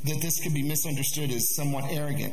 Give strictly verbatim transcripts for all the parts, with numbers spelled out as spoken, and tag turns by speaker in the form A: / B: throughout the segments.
A: that this could be misunderstood as somewhat arrogant.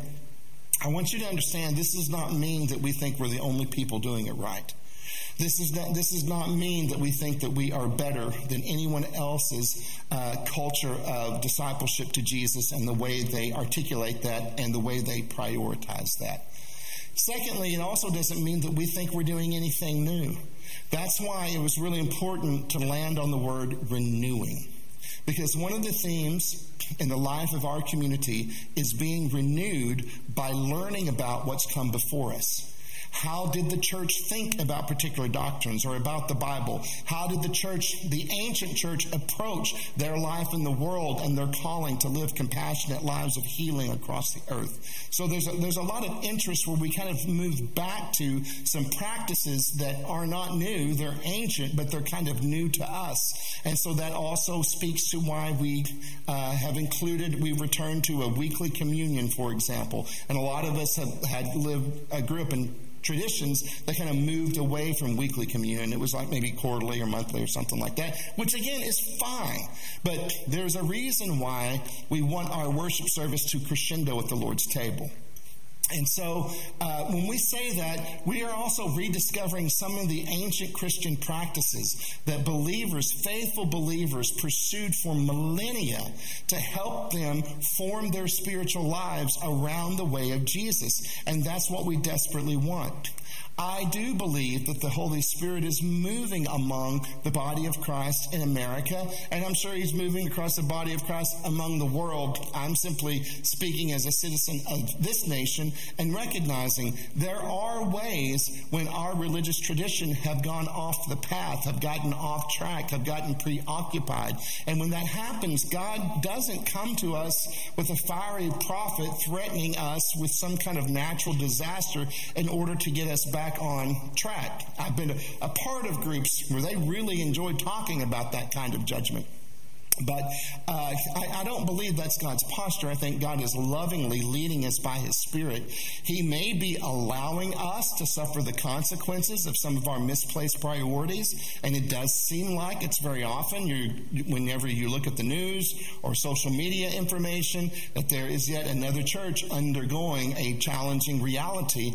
A: I want you to understand this does not mean that we think we're the only people doing it right. This is not, this does not mean that we think that we are better than anyone else's uh, culture of discipleship to Jesus and the way they articulate that and the way they prioritize that. Secondly, it also doesn't mean that we think we're doing anything new. That's why it was really important to land on the word renewing. Because one of the themes in the life of our community is being renewed by learning about what's come before us. How did the church think about particular doctrines or about the Bible? How did the church, the ancient church, approach their life in the world and their calling to live compassionate lives of healing across the earth? So there's a, there's a lot of interest where we kind of move back to some practices that are not new. They're ancient, but they're kind of new to us. And so that also speaks to why we uh, have included, we've returned to a weekly communion, for example. And a lot of us have had lived, uh, grew up in traditions that kind of moved away from weekly communion. It was like maybe quarterly or monthly or something like that, which again is fine. But there's a reason why we want our worship service to crescendo at the Lord's table. And so uh, when we say that, we are also rediscovering some of the ancient Christian practices that believers, faithful believers, pursued for millennia to help them form their spiritual lives around the way of Jesus. And that's what we desperately want. I do believe that the Holy Spirit is moving among the body of Christ in America, and I'm sure he's moving across the body of Christ among the world. I'm simply speaking as a citizen of this nation and recognizing there are ways when our religious tradition have gone off the path, have gotten off track, have gotten preoccupied. And when that happens, God doesn't come to us with a fiery prophet threatening us with some kind of natural disaster in order to get us back on track. I've been a, a part of groups where they really enjoy talking about that kind of judgment. But uh, I, I don't believe that's God's posture. I think God is lovingly leading us by His Spirit. He may be allowing us to suffer the consequences of some of our misplaced priorities, and it does seem like it's very often, you, whenever you look at the news or social media information, that there is yet another church undergoing a challenging reality.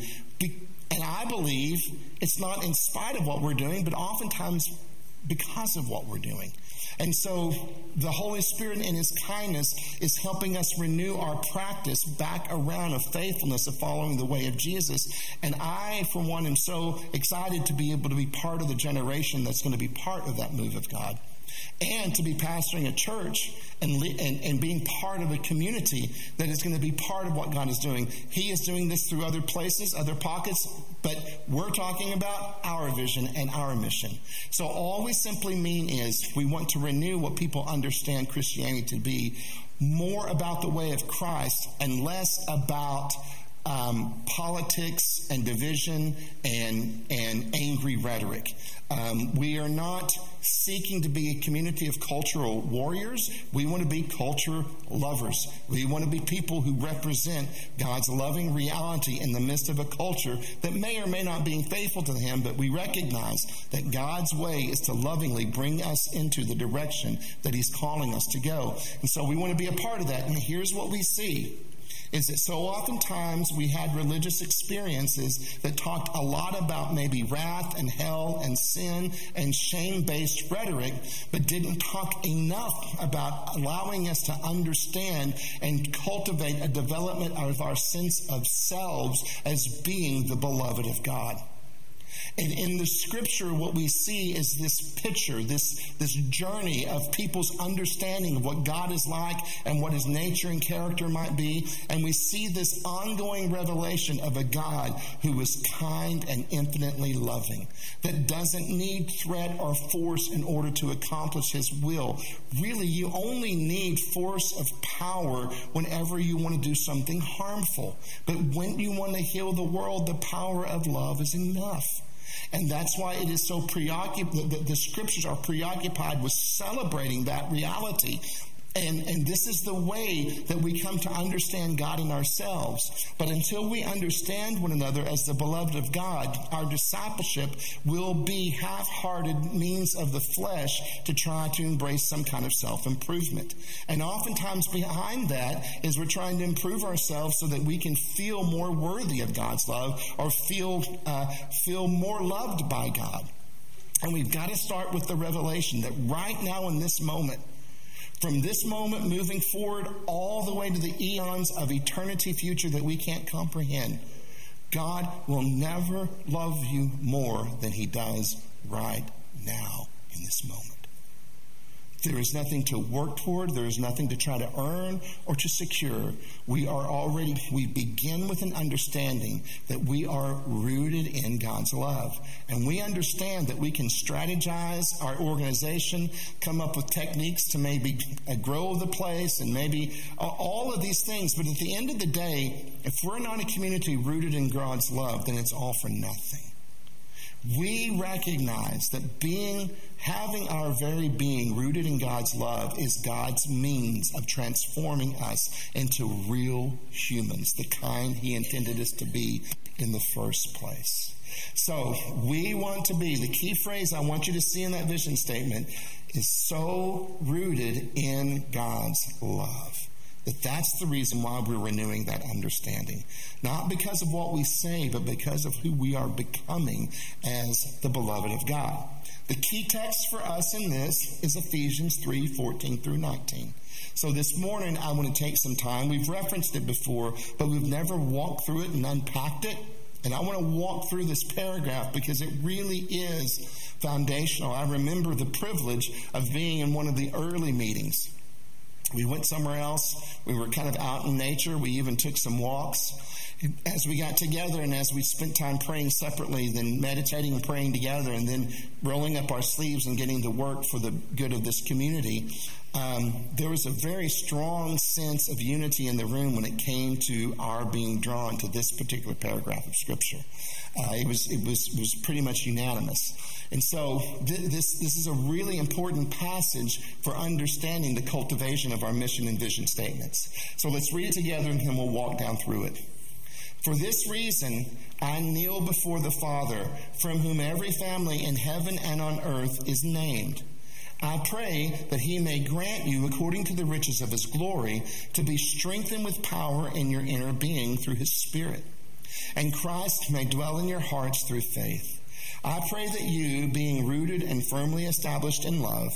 A: And I believe it's not in spite of what we're doing, but oftentimes because of what we're doing. And so the Holy Spirit in His kindness is helping us renew our practice back around of faithfulness of following the way of Jesus. And I, for one, am so excited to be able to be part of the generation that's going to be part of that move of God. And to be pastoring a church and, and and being part of a community that is going to be part of what God is doing. He is doing this through other places, other pockets, but we're talking about our vision and our mission. So all we simply mean is we want to renew what people understand Christianity to be, more about the way of Christ and less about Um, politics and division and and angry rhetoric. Um, we are not seeking to be a community of cultural warriors. We want to be culture lovers. We want to be people who represent God's loving reality in the midst of a culture that may or may not be faithful to Him, but we recognize that God's way is to lovingly bring us into the direction that He's calling us to go. And so we want to be a part of that. And here's what we see. Is that so oftentimes we had religious experiences that talked a lot about maybe wrath and hell and sin and shame-based rhetoric, but didn't talk enough about allowing us to understand and cultivate a development of our sense of selves as being the beloved of God. And in the scripture, what we see is this picture, this, this journey of people's understanding of what God is like and what His nature and character might be. And we see this ongoing revelation of a God who is kind and infinitely loving, that doesn't need threat or force in order to accomplish His will. Really, you only need force of power whenever you want to do something harmful. But when you want to heal the world, the power of love is enough. And that's why it is so preoccupied, the, the scriptures are preoccupied with celebrating that reality. And, and this is the way that we come to understand God and ourselves. But until we understand one another as the beloved of God, our discipleship will be half-hearted means of the flesh to try to embrace some kind of self-improvement. And oftentimes behind that is we're trying to improve ourselves so that we can feel more worthy of God's love or feel uh, feel more loved by God. And we've got to start with the revelation that right now in this moment, from this moment moving forward all the way to the eons of eternity future that we can't comprehend, God will never love you more than he does right now in this moment. There is nothing to work toward. There is nothing to try to earn or to secure. We are already, we begin with an understanding that we are rooted in God's love. And we understand that we can strategize our organization, come up with techniques to maybe grow the place and maybe all of these things. But at the end of the day, if we're not a community rooted in God's love, then it's all for nothing. We recognize that being, having our very being rooted in God's love is God's means of transforming us into real humans, the kind he intended us to be in the first place. So we want to be, the key phrase I want you to see in that vision statement is so rooted in God's love. That that's the reason why we're renewing that understanding. Not because of what we say, but because of who we are becoming as the beloved of God. The key text for us in this is Ephesians three, fourteen through nineteen. So this morning I want to take some time. We've referenced it before, but we've never walked through it and unpacked it. And I want to walk through this paragraph because it really is foundational. I remember the privilege of being in one of the early meetings. We went somewhere else. We were kind of out in nature. We even took some walks. As we got together and as we spent time praying separately, then meditating and praying together, and then rolling up our sleeves and getting to work for the good of this community, um, there was a very strong sense of unity in the room when it came to our being drawn to this particular paragraph of Scripture. Uh, it was it was it was pretty much unanimous. And so th- this this is a really important passage for understanding the cultivation of our mission and vision statements. So let's read it together and then we'll walk down through it. For this reason, I kneel before the Father, from whom every family in heaven and on earth is named. I pray that he may grant you, according to the riches of his glory, to be strengthened with power in your inner being through his Spirit, and Christ may dwell in your hearts through faith. I pray that you, being rooted and firmly established in love,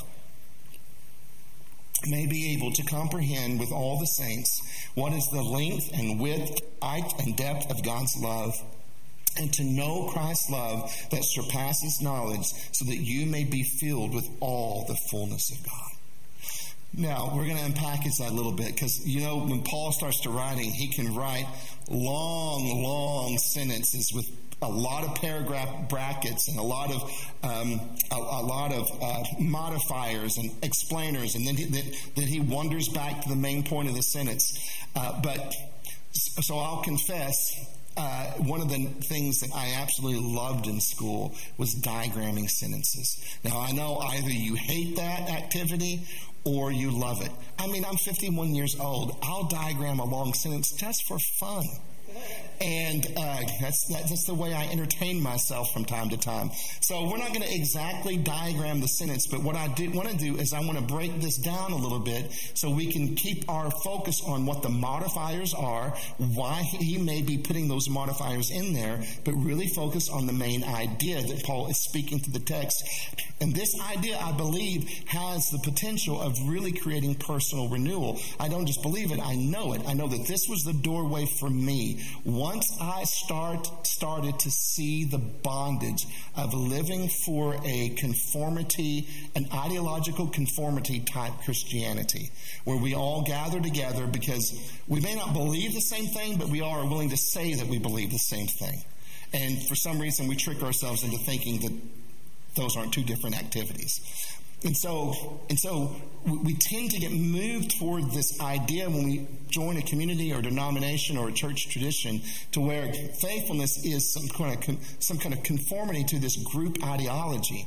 A: may be able to comprehend with all the saints what is the length and width, height and depth of God's love, and to know Christ's love that surpasses knowledge, so that you may be filled with all the fullness of God. Now, we're going to unpackage that a little bit because, you know, when Paul starts to writing, he can write long, long sentences with a lot of paragraph brackets and a lot of um, a, a lot of uh, modifiers and explainers, and then he, that, that he wanders back to the main point of the sentence. Uh, but so I'll confess, uh, one of the things that I absolutely loved in school was diagramming sentences. Now I know either you hate that activity or you love it. I mean, I'm fifty-one years old. I'll diagram a long sentence just for fun. And uh, that's, that's the way I entertain myself from time to time. So we're not going to exactly diagram the sentence, but what I do, want to do is I want to break this down a little bit so we can keep our focus on what the modifiers are, why he may be putting those modifiers in there, but really focus on the main idea that Paul is speaking to the text. And this idea, I believe, has the potential of really creating personal renewal. I don't just believe it, I know it. I know that this was the doorway for me. Once I start started to see the bondage of living for a conformity, an ideological conformity type Christianity, where we all gather together because we may not believe the same thing, but we all are willing to say that we believe the same thing. And for some reason, we trick ourselves into thinking that those aren't two different activities. And so, and so we tend to get moved toward this idea when we join a community or denomination or a church tradition to where faithfulness is some kind of some kind of conformity to this group ideology.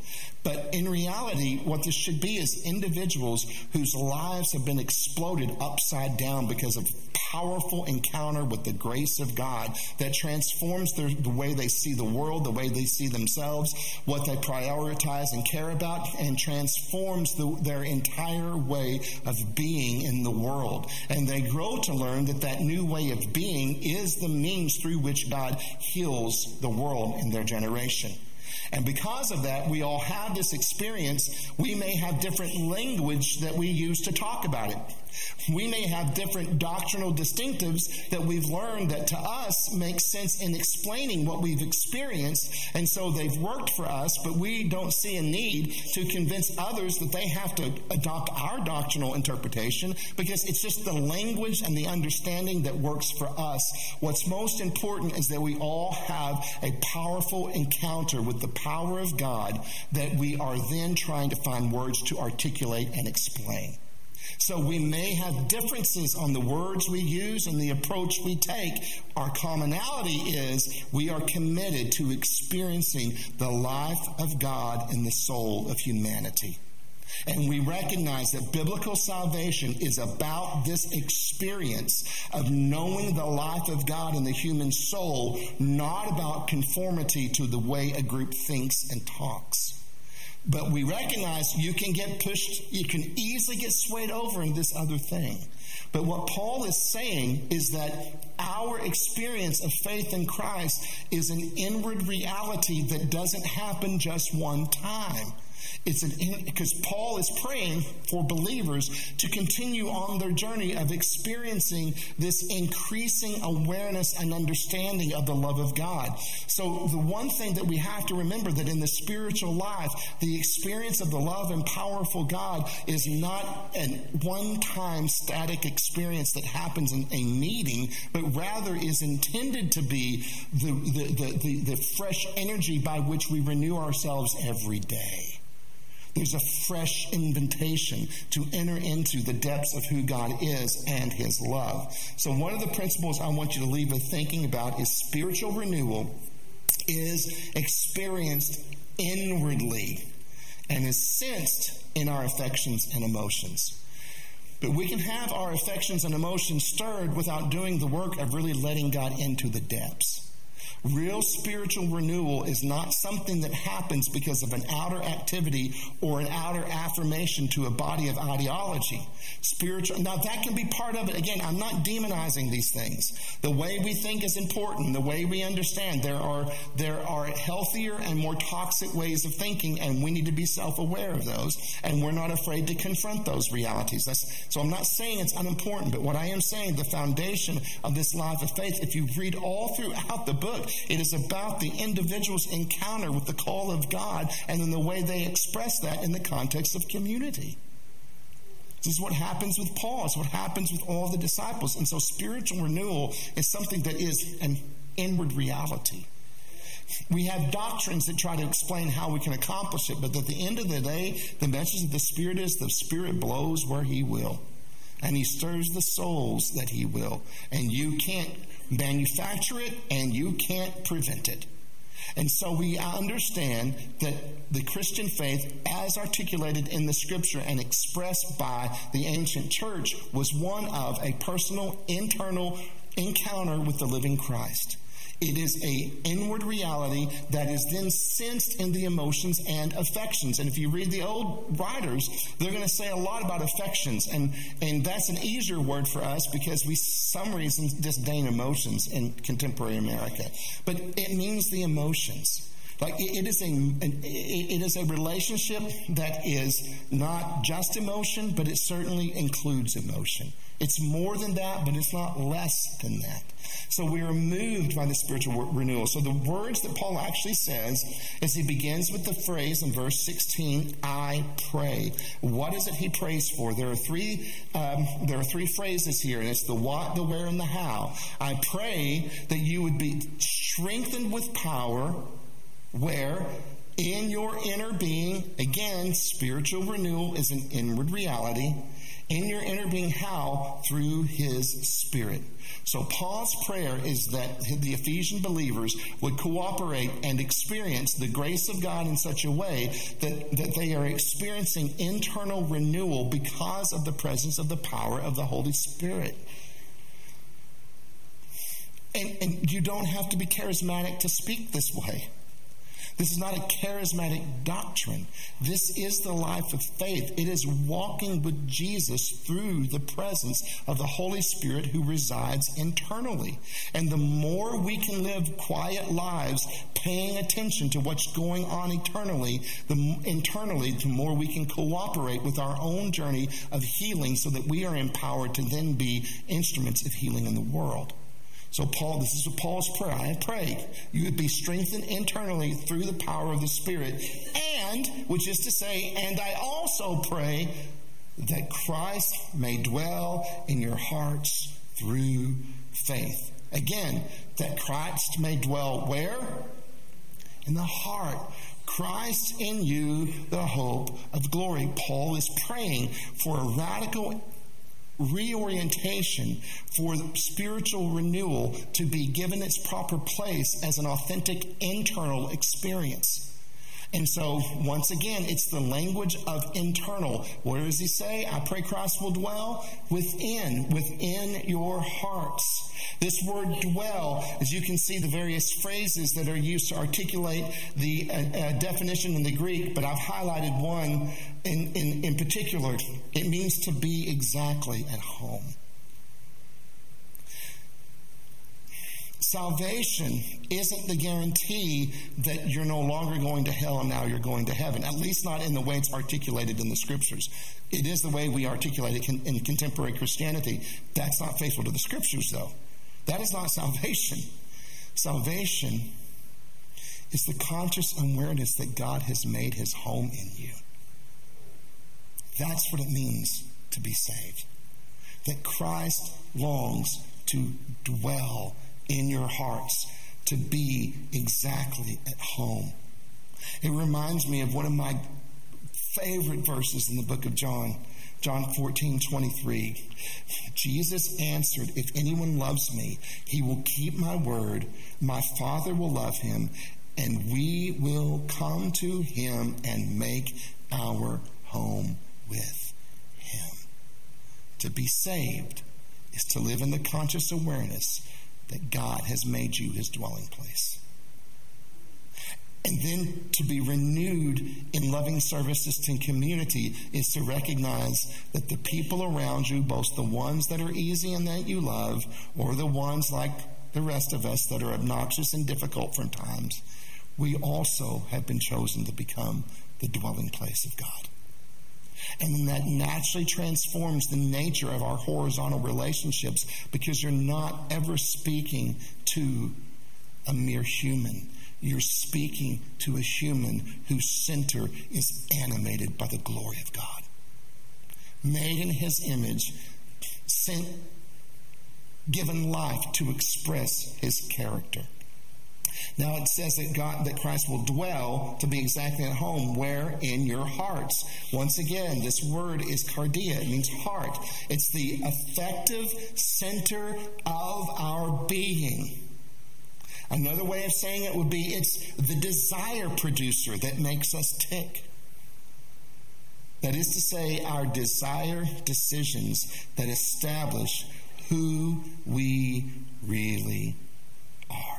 A: But in reality, what this should be is individuals whose lives have been exploded upside down because of powerful encounter with the grace of God that transforms their, the way they see the world, the way they see themselves, what they prioritize and care about, and transforms the, their entire way of being in the world. And they grow to learn that that new way of being is the means through which God heals the world in their generation. And because of that, we all have this experience. We may have different language that we use to talk about it. We may have different doctrinal distinctives that we've learned that to us make sense in explaining what we've experienced, and so they've worked for us, but we don't see a need to convince others that they have to adopt our doctrinal interpretation because it's just the language and the understanding that works for us. What's most important is that we all have a powerful encounter with the power of God that we are then trying to find words to articulate and explain. So we may have differences on the words we use and the approach we take. Our commonality is we are committed to experiencing the life of God in the soul of humanity. And we recognize that biblical salvation is about this experience of knowing the life of God in the human soul, not about conformity to the way a group thinks and talks. But we recognize you can get pushed, you can easily get swayed over in this other thing. But what Paul is saying is that our experience of faith in Christ is an inward reality that doesn't happen just one time. It's an because Paul is praying for believers to continue on their journey of experiencing this increasing awareness and understanding of the love of God. So the one thing that we have to remember that in the spiritual life, the experience of the love and powerful God is not a one-time static experience that happens in a meeting, but rather is intended to be the, the, the, the, the fresh energy by which we renew ourselves every day. There's a fresh invitation to enter into the depths of who God is and his love. So one of the principles I want you to leave with thinking about is spiritual renewal is experienced inwardly and is sensed in our affections and emotions. But we can have our affections and emotions stirred without doing the work of really letting God into the depths. Real spiritual renewal is not something that happens because of an outer activity or an outer affirmation to a body of ideology. Spiritual, now that can be part of it. Again, I'm not demonizing these things. The way we think is important. The way we understand. There are, there are healthier and more toxic ways of thinking, and we need to be self-aware of those, and we're not afraid to confront those realities. That's, so I'm not saying it's unimportant, but what I am saying, the foundation of this life of faith, if you read all throughout the book, it is about the individual's encounter with the call of God and then the way they express that in the context of community. This is what happens with Paul. It's what happens with all the disciples. And so spiritual renewal is something that is an inward reality. We have doctrines that try to explain how we can accomplish it, but at the end of the day, the message of the Spirit is the Spirit blows where he will. And he stirs the souls that he will. And you can't manufacture it, and you can't prevent it. And so we understand that the Christian faith, as articulated in the Scripture and expressed by the ancient church, was one of a personal, internal encounter with the living Christ. It is an inward reality that is then sensed in the emotions and affections. And if you read the old writers, they're going to say a lot about affections. And, and that's an easier word for us because we, some reasons, disdain emotions in contemporary America. But it means the emotions. Like it is a it is a relationship that is not just emotion, but it certainly includes emotion. It's more than that, but it's not less than that. So we are moved by the spiritual renewal. So the words that Paul actually says is he begins with the phrase in verse sixteen, I pray. What is it he prays for? There are three um, there are three phrases here, and it's the what, the where, and the how. I pray that you would be strengthened with power, where in your inner being, again, spiritual renewal is an inward reality, In your inner being, how? Through his Spirit. So Paul's prayer is that the Ephesian believers would cooperate and experience the grace of God in such a way that, that they are experiencing internal renewal because of the presence of the power of the Holy Spirit. And, and you don't have to be charismatic to speak this way. This is not a charismatic doctrine. This is the life of faith. It is walking with Jesus through the presence of the Holy Spirit who resides internally. And the more we can live quiet lives, paying attention to what's going on eternally, the internally, the more we can cooperate with our own journey of healing so that we are empowered to then be instruments of healing in the world. So Paul, this is Paul's prayer. I have prayed you would be strengthened internally through the power of the Spirit. And, which is to say, and I also pray that Christ may dwell in your hearts through faith. Again, that Christ may dwell where? In the heart. Christ in you, the hope of glory. Paul is praying for a radical reorientation, for spiritual renewal to be given its proper place as an authentic internal experience. And so, once again, it's the language of internal. What does he say? I pray Christ will dwell within, within your hearts. This word dwell, as you can see the various phrases that are used to articulate the uh, uh, definition in the Greek, but I've highlighted one in, in, in particular. It means to be exactly at home. Salvation isn't the guarantee that you're no longer going to hell and now you're going to heaven, at least not in the way it's articulated in the Scriptures. It is the way we articulate it in contemporary Christianity. That's not faithful to the Scriptures, though. That is not salvation. Salvation is the conscious awareness that God has made his home in you. That's what it means to be saved. That Christ longs to dwell in your hearts, to be exactly at home. It reminds me of one of my favorite verses in the book of John, John fourteen twenty-three. Jesus answered, if anyone loves me, he will keep my word. My Father will love him, and we will come to him and make our home with him. To be saved is to live in the conscious awareness that God has made you his dwelling place. And then to be renewed in loving services to community is to recognize that the people around you, both the ones that are easy and that you love, or the ones like the rest of us that are obnoxious and difficult from times, we also have been chosen to become the dwelling place of God. And then that naturally transforms the nature of our horizontal relationships, because you're not ever speaking to a mere human. You're speaking to a human whose center is animated by the glory of God. Made in his image, sent, given life to express his character. Now it says that God, that Christ will dwell, to be exactly at home, where? In your hearts. Once again, this word is cardia. It means heart. It's the effective center of our being. Another way of saying it would be it's the desire producer that makes us tick. That is to say, our desire decisions that establish who we really are.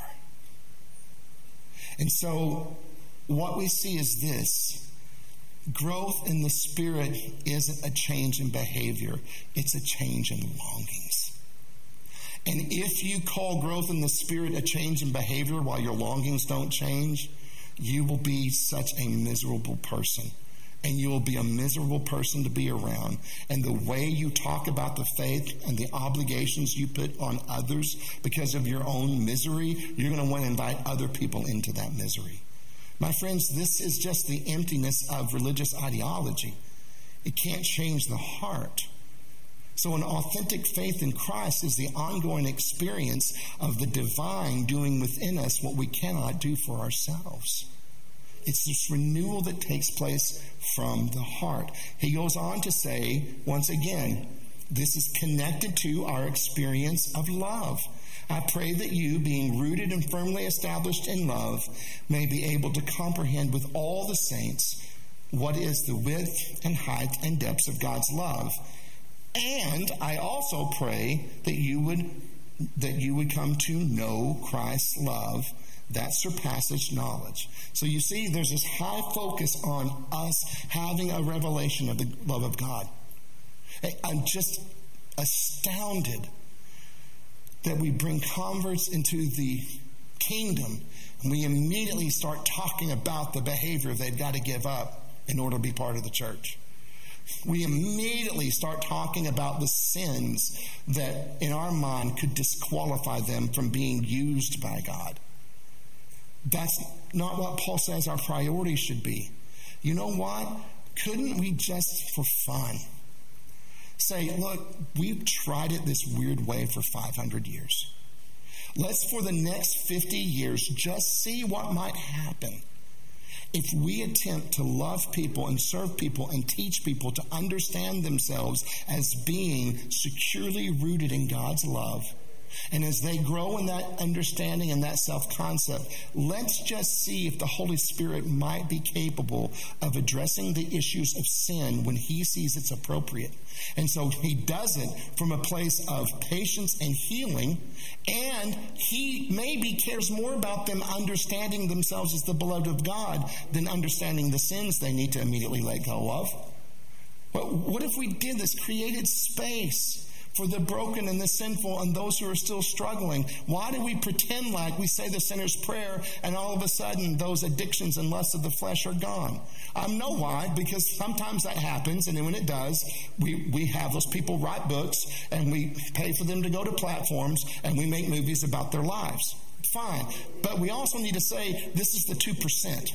A: And so what we see is this. Growth in the Spirit isn't a change in behavior. It's a change in longings. And if you call growth in the Spirit a change in behavior while your longings don't change, you will be such a miserable person. And you will be a miserable person to be around. And the way you talk about the faith and the obligations you put on others because of your own misery, you're going to want to invite other people into that misery. My friends, this is just the emptiness of religious ideology. It can't change the heart. So an authentic faith in Christ is the ongoing experience of the divine doing within us what we cannot do for ourselves. It's this renewal that takes place from the heart. He goes on to say, once again, this is connected to our experience of love. I pray that you, being rooted and firmly established in love, may be able to comprehend with all the saints what is the width and height and depths of God's love. And I also pray that you would that you would come to know Christ's love that surpasses knowledge. So you see, there's this high focus on us having a revelation of the love of God. I'm just astounded that we bring converts into the kingdom and we immediately start talking about the behavior they've got to give up in order to be part of the church. We immediately start talking about the sins that in our mind could disqualify them from being used by God. That's not what Paul says our priority should be. You know what? Couldn't we just for fun say, look, we've tried it this weird way for five hundred years. Let's for the next fifty years just see what might happen if we attempt to love people and serve people and teach people to understand themselves as being securely rooted in God's love. And as they grow in that understanding and that self-concept, let's just see if the Holy Spirit might be capable of addressing the issues of sin when he sees it's appropriate. And so he does it from a place of patience and healing, and he maybe cares more about them understanding themselves as the beloved of God than understanding the sins they need to immediately let go of. But what if we did this, created space for the broken and the sinful and those who are still struggling? Why do we pretend like we say the sinner's prayer and all of a sudden those addictions and lusts of the flesh are gone? I know why, because sometimes that happens, and then when it does, we, we have those people write books and we pay for them to go to platforms and we make movies about their lives. Fine. But we also need to say this is the two percent.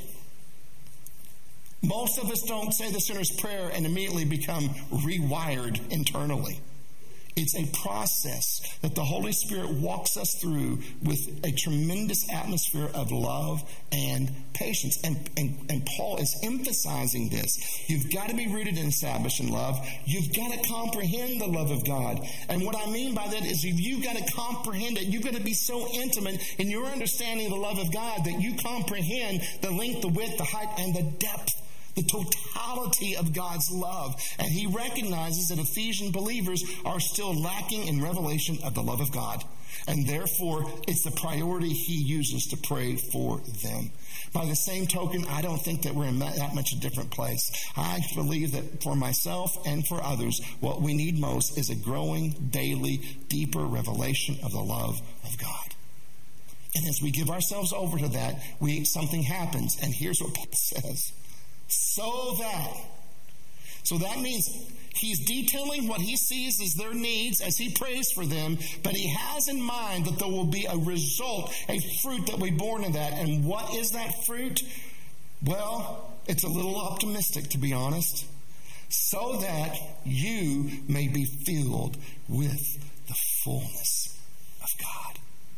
A: Most of us don't say the sinner's prayer and immediately become rewired internally. It's a process that the Holy Spirit walks us through with a tremendous atmosphere of love and patience. And, and, and Paul is emphasizing this. You've got to be rooted and established in love. You've got to comprehend the love of God. And what I mean by that is you've got to comprehend it. You've got to be so intimate in your understanding of the love of God that you comprehend the length, the width, the height, and the depth, the totality of God's love. And he recognizes that Ephesian believers are still lacking in revelation of the love of God. And therefore, it's the priority he uses to pray for them. By the same token, I don't think that we're in that much a different place. I believe that for myself and for others, what we need most is a growing, daily, deeper revelation of the love of God. And as we give ourselves over to that, we something happens. And here's what Paul says. So that. So that means he's detailing what he sees as their needs as he prays for them, but he has in mind that there will be a result, a fruit that will be born of that. And what is that fruit? Well, it's a little optimistic, to be honest. So that you may be filled with the fullness of God.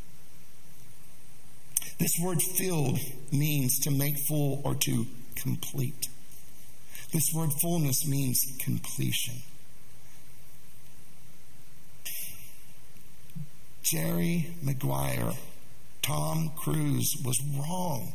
A: This word filled means to make full or to complete. This word fullness means completion. Jerry Maguire, Tom Cruise was wrong.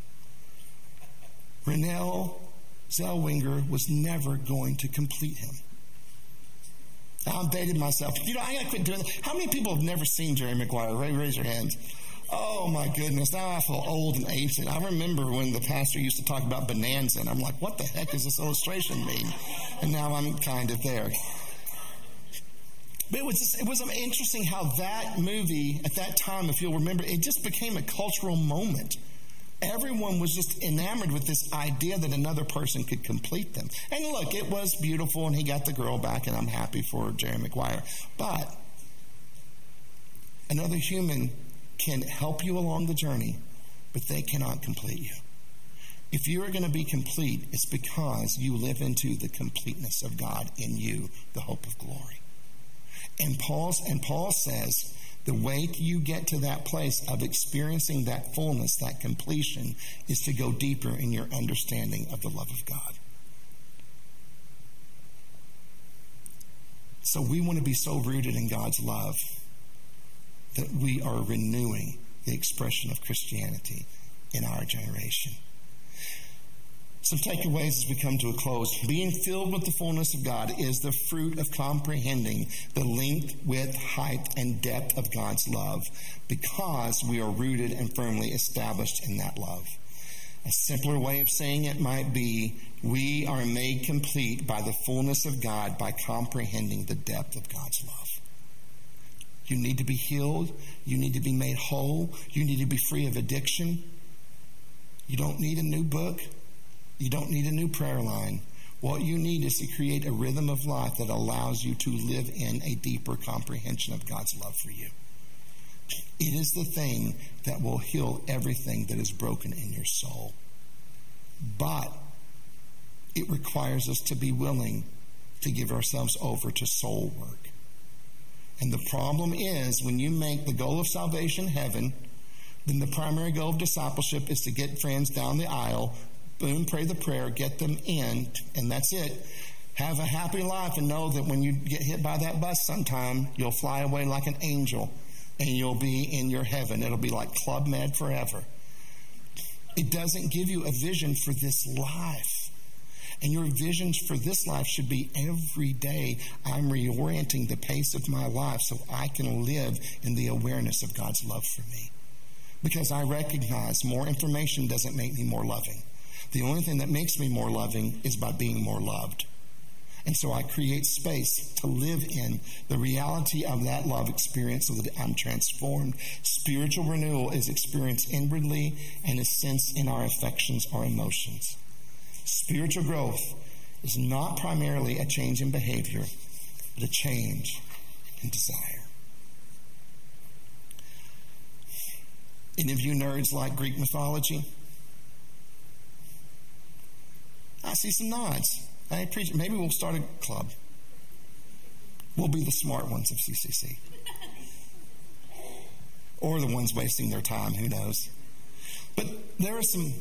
A: Renelle Zellweger was never going to complete him. I'm dating myself. You know, I gotta quit doing that. How many people have never seen Jerry Maguire? Raise your hands. Oh my goodness, now I feel old and ancient. I remember when the pastor used to talk about Bonanza, and I'm like, what the heck does this illustration mean? And now I'm kind of there. But it was just, it was interesting how that movie, at that time, if you'll remember, it just became a cultural moment. Everyone was just enamored with this idea that another person could complete them. And look, it was beautiful, and he got the girl back, and I'm happy for Jerry Maguire. But another human can help you along the journey, but they cannot complete you. If you are going to be complete, it's because you live into the completeness of God in you, the hope of glory. And Paul's, and Paul says The way you get to that place of experiencing that fullness, that completion, is to go deeper in your understanding of the love of God. So we want to be so rooted in God's love that we are renewing the expression of Christianity in our generation. Some takeaways as we come to a close. Being filled with the fullness of God is the fruit of comprehending the length, width, height, and depth of God's love, because we are rooted and firmly established in that love. A simpler way of saying it might be, we are made complete by the fullness of God by comprehending the depth of God's love. You need to be healed. You need to be made whole. You need to be free of addiction. You don't need a new book. You don't need a new prayer line. What you need is to create a rhythm of life that allows you to live in a deeper comprehension of God's love for you. It is the thing that will heal everything that is broken in your soul. But it requires us to be willing to give ourselves over to soul work. And the problem is, when you make the goal of salvation heaven, then the primary goal of discipleship is to get friends down the aisle, boom, pray the prayer, get them in, and that's it. Have a happy life and know that when you get hit by that bus sometime, you'll fly away like an angel and you'll be in your heaven. It'll be like Club Med forever. It doesn't give you a vision for this life. And your visions for this life should be every day I'm reorienting the pace of my life so I can live in the awareness of God's love for me. Because I recognize more information doesn't make me more loving. The only thing that makes me more loving is by being more loved. And so I create space to live in the reality of that love experience so that I'm transformed. Spiritual renewal is experienced inwardly and is sensed in our affections or emotions. Spiritual growth is not primarily a change in behavior, but a change in desire. Any of you nerds like Greek mythology? I see some nods. I appreciate. Maybe we'll start a club. We'll be the smart ones of C C C. Or the ones wasting their time, who knows. But there are some...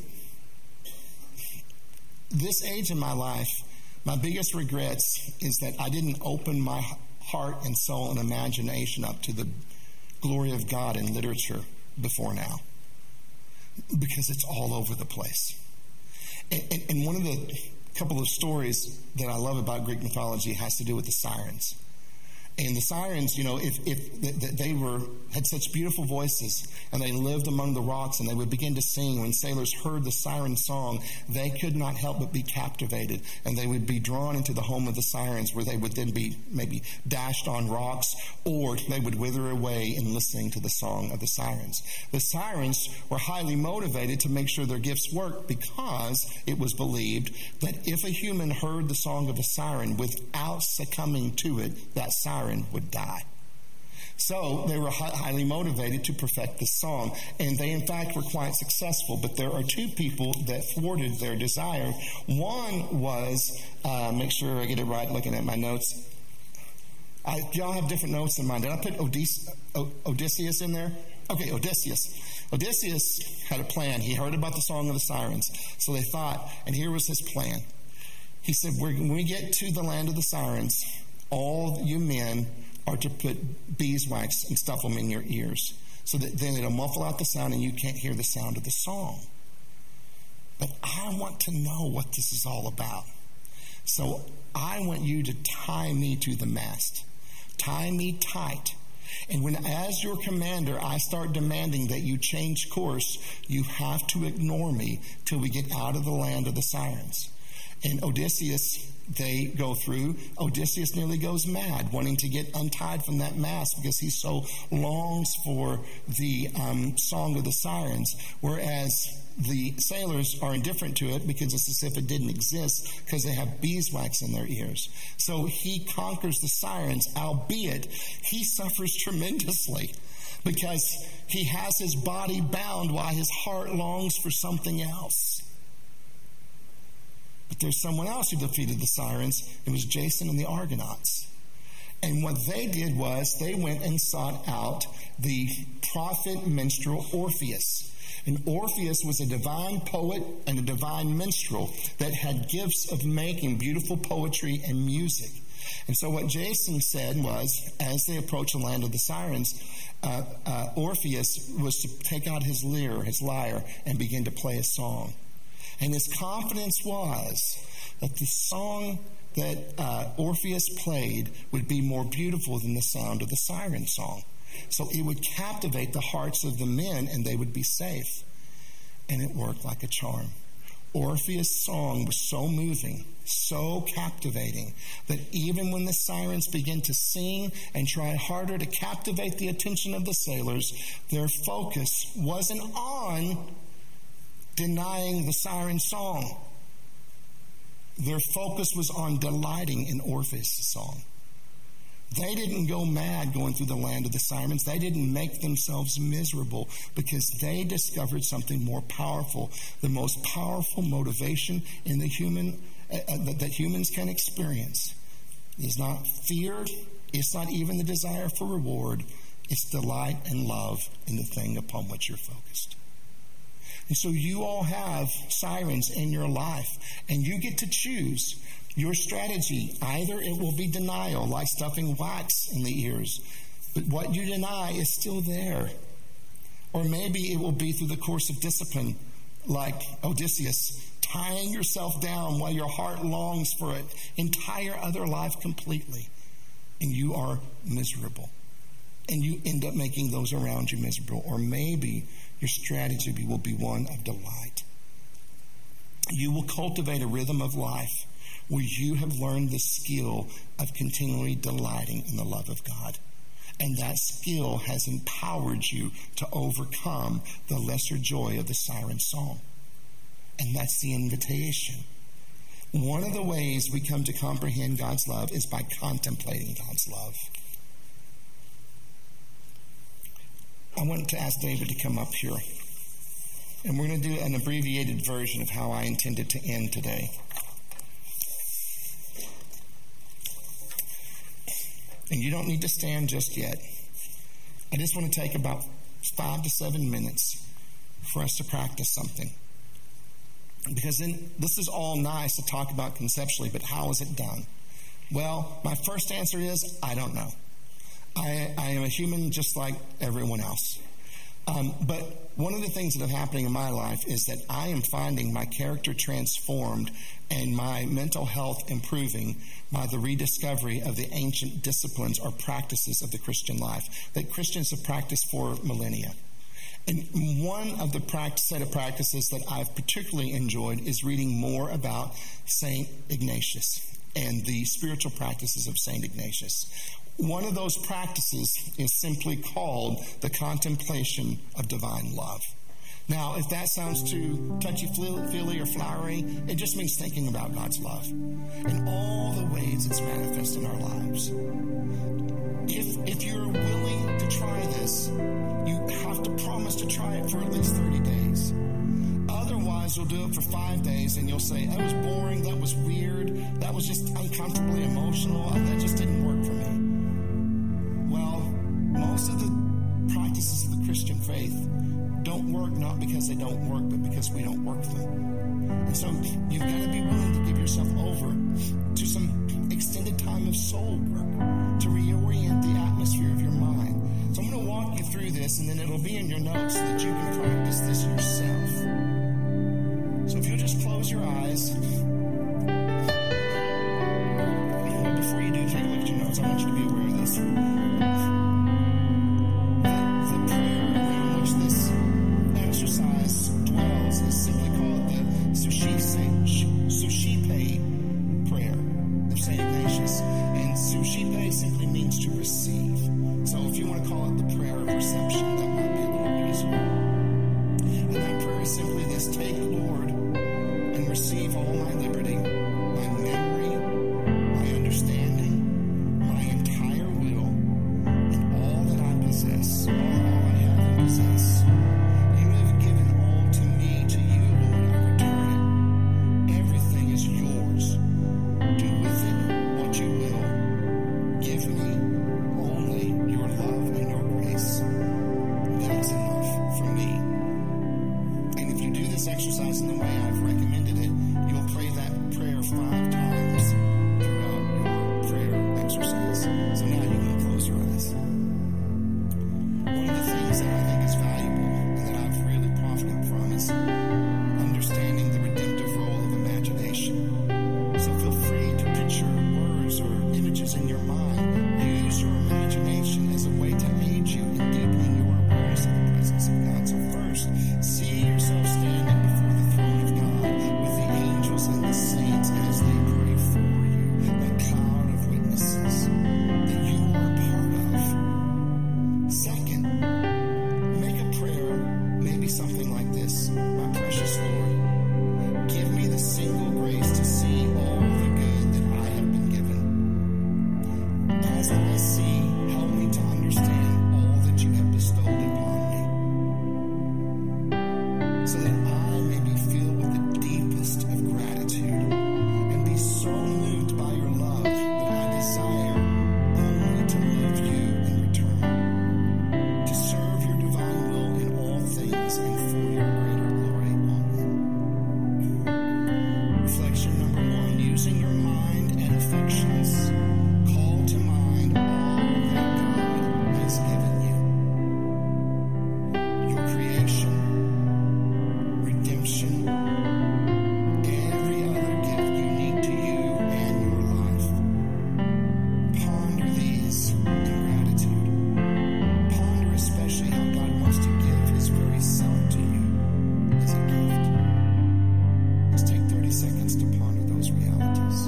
A: This age in my life, my biggest regrets is that I didn't open my heart and soul and imagination up to the glory of God in literature before now. Because it's all over the place. And, and, and one of the couple of stories that I love about Greek mythology has to do with the sirens. And the sirens, you know, if, if they were had such beautiful voices and they lived among the rocks and they would begin to sing, when sailors heard the siren song, they could not help but be captivated, and they would be drawn into the home of the sirens, where they would then be maybe dashed on rocks, or they would wither away in listening to the song of the sirens. The sirens were highly motivated to make sure their gifts worked, because it was believed that if a human heard the song of a siren without succumbing to it, that siren would die. So they were highly motivated to perfect the song, and they in fact were quite successful. But there are two people that thwarted their desire. One was, uh, make sure I get it right looking at my notes. I, y'all have different notes in mind. Did I put Odys- Odysseus in there? Okay, Odysseus. Odysseus had a plan. He heard about the song of the sirens. So they thought, and here was his plan. He said, when we get to the land of the sirens, all you men are to put beeswax and stuff them in your ears, so that then it'll muffle out the sound and you can't hear the sound of the song. But I want to know what this is all about. So I want you to tie me to the mast. Tie me tight. And when, as your commander, I start demanding that you change course, you have to ignore me till we get out of the land of the sirens. And Odysseus, they go through. Odysseus nearly goes mad, wanting to get untied from that mast because he so longs for the um, song of the sirens, whereas the sailors are indifferent to it because it's as if it didn't exist, because they have beeswax in their ears. So he conquers the sirens, albeit he suffers tremendously because he has his body bound while his heart longs for something else. But there's someone else who defeated the sirens. It was Jason and the Argonauts. And what they did was they went and sought out the prophet minstrel Orpheus. And Orpheus was a divine poet and a divine minstrel that had gifts of making beautiful poetry and music. And so what Jason said was, as they approached the land of the Sirens, uh, uh, Orpheus was to take out his lyre, his lyre, and begin to play a song. And his confidence was that the song that uh, Orpheus played would be more beautiful than the sound of the siren song. So it would captivate the hearts of the men and they would be safe. And it worked like a charm. Orpheus' song was so moving, so captivating, that even when the sirens began to sing and try harder to captivate the attention of the sailors, their focus wasn't on denying the siren song. Their focus was on delighting in Orpheus' song. They didn't go mad going through the land of the Sirens. They didn't make themselves miserable because they discovered something more powerful. The most powerful motivation in the human uh, that, that humans can experience is not fear. It's not even the desire for reward. It's delight and love in the thing upon which you're focused. And so you all have sirens in your life, and you get to choose your strategy. Either it will be denial, like stuffing wax in the ears, but what you deny is still there. Or maybe it will be through the course of discipline, like Odysseus, tying yourself down while your heart longs for an entire other life completely, and you are miserable. And you end up making those around you miserable. Or maybe your strategy will be one of delight. You will cultivate a rhythm of life where you have learned the skill of continually delighting in the love of God. And that skill has empowered you to overcome the lesser joy of the siren song. And that's the invitation. One of the ways we come to comprehend God's love is by contemplating God's love. I want to ask David to come up here. And we're going to do an abbreviated version of how I intended to end today. And you don't need to stand just yet. I just want to take about five to seven minutes for us to practice something. Because then this is all nice to talk about conceptually, but how is it done? Well, my first answer is, I don't know. I, I am a human just like everyone else. Um, but one of the things that are happening in my life is that I am finding my character transformed and my mental health improving by the rediscovery of the ancient disciplines or practices of the Christian life that Christians have practiced for millennia. And one of the practice, set of practices that I've particularly enjoyed is reading more about Saint Ignatius and the spiritual practices of Saint Ignatius. One of those practices is simply called the contemplation of divine love. Now, if that sounds too touchy-feely or flowery, it just means thinking about God's love and all the ways it's manifest in our lives. If, if you're willing to try this, you have to promise to try it for at least thirty days. Otherwise, you'll do it for five days and you'll say, that was boring, that was weird, that was just uncomfortably emotional, that just didn't work for me. Well, most of the practices of the Christian faith don't work not because they don't work, but because we don't work them. And so you've got to be willing to give yourself over to some extended time of soul work to reorient the atmosphere of your mind. So I'm going to walk you through this, and then it'll be in your notes so that you can practice this yourself. So if you'll just close your eyes. Well, before you do, take a look at your notes. I want you to be aware of this. Give me Jesus, my precious Lord, give me the single grace to see all the good that I have been given. As I see, help me to understand all that you have bestowed upon me, so that I may be filled with the deepest of gratitude and be so moved by your love that I desire only to love you in return, to serve your divine will in all things and for your greater glory. Amen. Reflection number one, using your mind and affections. Call to mind all that God has given you. Your creation, redemption, every other gift unique to you and your life. Ponder these in gratitude. Ponder especially how God wants to give his very self to you as a gift. Let's take thirty seconds to ponder those realities.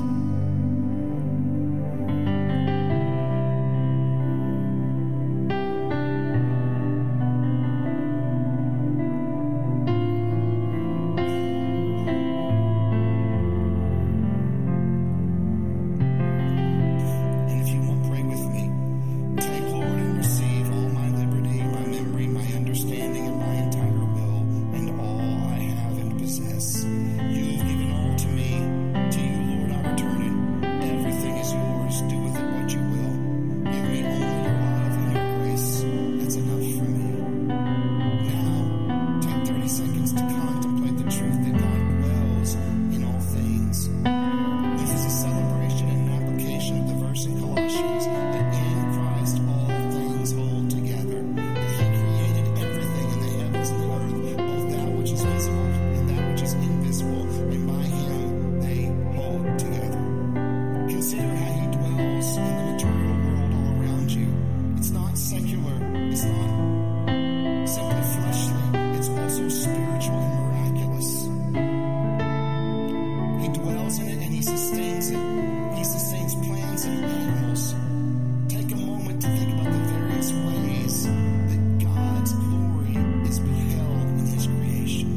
A: And if you want, pray with me. Take, Lord, and receive all my liberty, my memory, my understanding, and my entire will, and all I have and possess. You have given all to me. To you, Lord, I return it. Everything is yours. Do with it what you will. Give me only your love and your grace. That's enough for me. Now, take thirty seconds to contemplate the truth that God dwells in all things. This is a celebration and an application of the verse in Colossians that in Christ all things hold together, that he created everything in the heavens and the earth, both that which is visible and that which is invisible, and by him they hold together. Consider how he dwells in the material world all around you. It's not secular, it's not simply fleshly, it's also spiritual and miraculous. He dwells in it and he sustains it. He sustains plants and animals. Take a moment to think about the various ways that God's glory is beheld in his creation.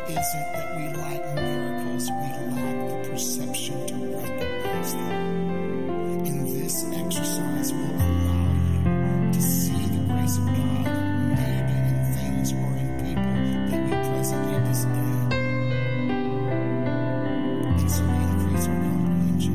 A: isn't that we lack miracles, we lack the perception to recognize them. And this exercise will allow you to see the grace of God, maybe in things or in people that you presently disdain. And so we increase our comprehension.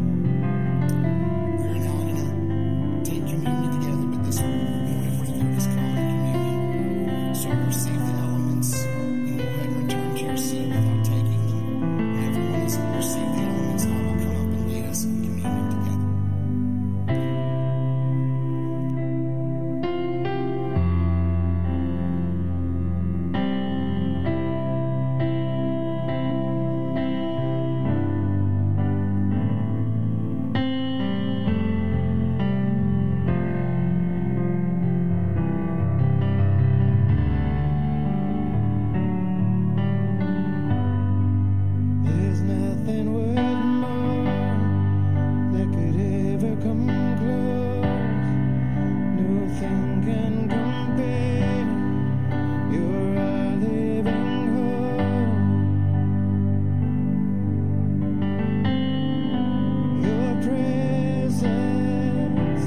A: We're now going to take communion together, but this morning we're going to do this common communion. So receive the elements, and go ahead and return to your seat without taking them. When everyone has received the elements, I will come up and lead us in communion together.
B: There's nothing worth more that could ever come close. Nothing can compare. You're our living hope. Your presence,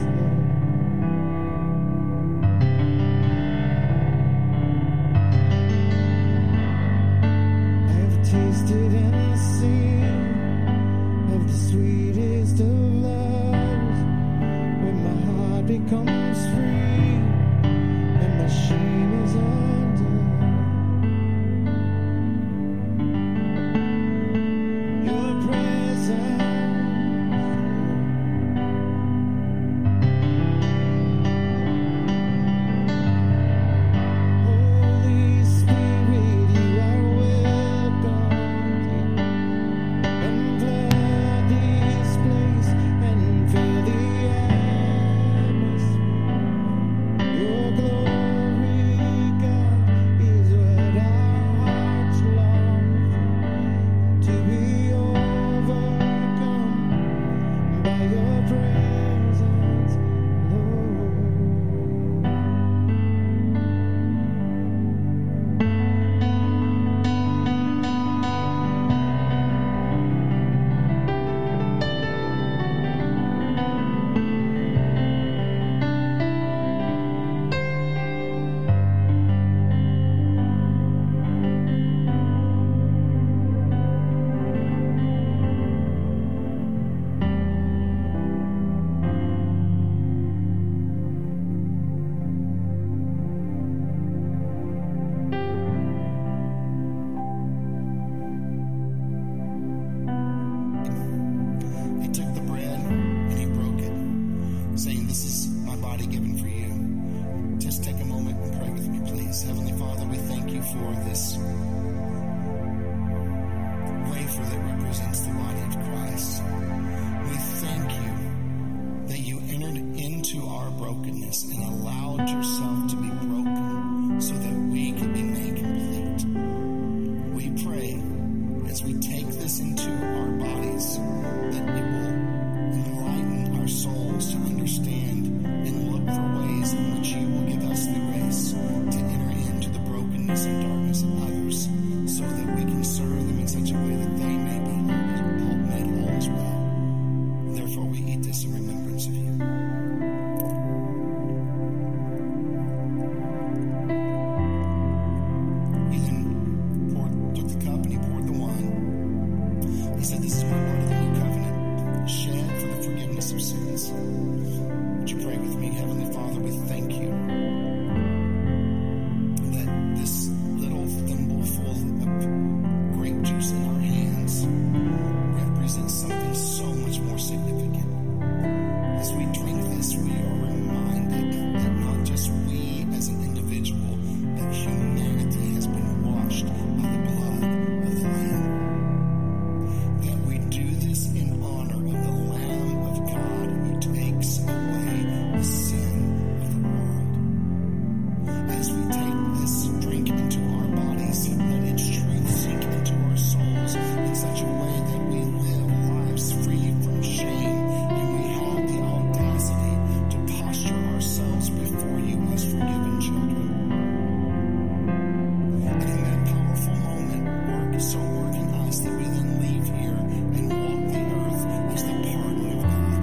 B: I've tasted and seen of the sweetest of loves, when my heart becomes free and my shame is undone. Your presence, Holy Spirit, you are welcome here. And flood this place and fill the atmosphere. Your glory, God, is what our hearts long for. To be overcome by your presence, Lord.
A: He took the bread and he broke it, saying, "This is my body given for you." Just take a moment and pray with me, please. Heavenly Father, we thank you for this wafer that represents the body of Christ. We thank you that you entered into our brokenness and allowed yourself to be broken so that we could be made complete. We pray as we take this into our bodies that it will enlighten our souls to understand and look for ways in which you will give us the grace to enter into the brokenness and darkness of others so that we can serve them in such a way that they may be whole- made whole as well. Therefore, we eat this in remembrance of you. He then poured, took the cup and he poured the wine. He said, "This is my blood of the new covenant, shed for the forgiveness of sins." Would you pray with me? Heavenly Father, we thank you that this little thimble full of grape juice in our hands represents something so much more significant. As we drink this, we are reminded that not just we as an individual, but humanity has been washed by the blood of the Lamb. That we do this in honor of the Lamb of God who takes away the sin of the world. As we take this drink into our bodies, let its truth sink into our souls in such a way that we live lives free from shame, and we have the audacity to posture ourselves before you as forgiven